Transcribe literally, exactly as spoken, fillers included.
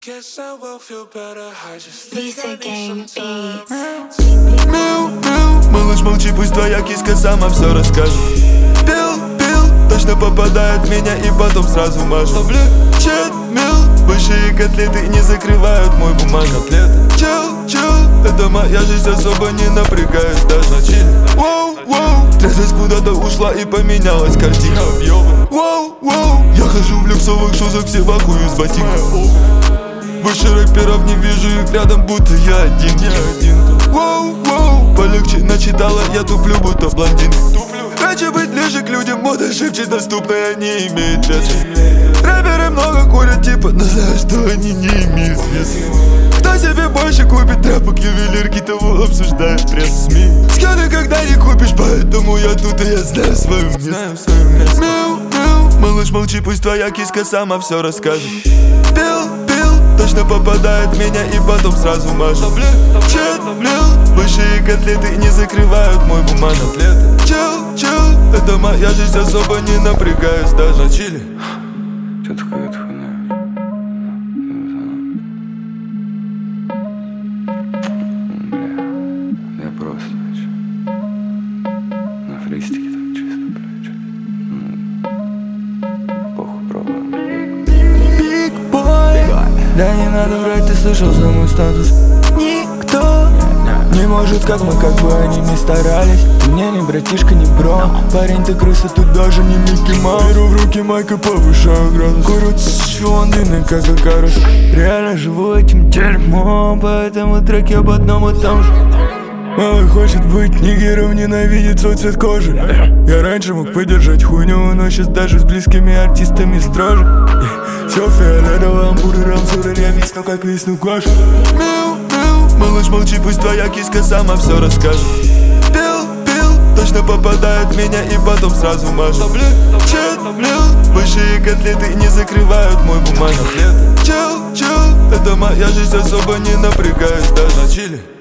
Guess I will feel better, I just Lisa Gang Beats. Мяу, мяу, малыш, молчи, пусть твоя киска сама все расскажет. Пил, пил, точно попадает в меня и потом сразу мажет. Облегчет, мил, большие котлеты не закрывают мой бумажник. Чел, чел, это моя жизнь, особо не напрягаюсь, даже на чиле. Воу, воу, трезвость куда-то ушла и поменялась картина. Воу, воу, я хожу в люксовых шузах, все в ахуе с ботинков. Больше рэперов не вижу их рядом, будто я один, я один. Воу, воу, полегче начитала, я туплю, будто блондин. Хочу быть ближе к людям, мода шепчет, доступная не имеет веса. Рэперы много курят, типа, но знаю, что они не имеют веса. Кто себе больше купит тряпок, ювелирки, того обсуждает пресс СМИ. Скил никогда не купишь, поэтому я тут и я знаю свое место. Мяу, мяу, малыш, молчи, пусть твоя киска сама все расскажет. Пил, пил, точно попадает в меня и потом сразу мажет. Чет, мил, большие котлеты не закрывают мой бумажник. Чел, чел, это моя жизнь, особо не напрягаюсь, даже на чиле. Чё такое это хуйня? Бля, я просто чё, на фристике так чисто, бля, чё. Ну, похуй, пробуем. Big boy, да не надо врать, ты слышал за мой статус. Никто не может, как мы, как бы они ни старались. Ты мне не братишка, не бро. Парень, ты крыса, тут даже не Микки Маус. Беру в руки майк и повышаю градус. Курю длинный, как Акарус. Реально живу этим дерьмом, поэтому треки об одном и том же. Малый хочет быть нигером, ненавидит свой цвет кожи. Я раньше мог поддержать хуйню, но сейчас даже с близкими артистами строже. Все фиолетово, амбурером, сурен, я висну, как висну кожу. Мяу, мяу, малыш, молчи, пусть твоя киска сама все расскажет. Пил, пил, точно попадает в меня и потом сразу мажет. Чет, мил, большие котлеты не закрывают мой бумажник. Чел, чел, это моя жизнь, особо не напрягаюсь, даже на чиле.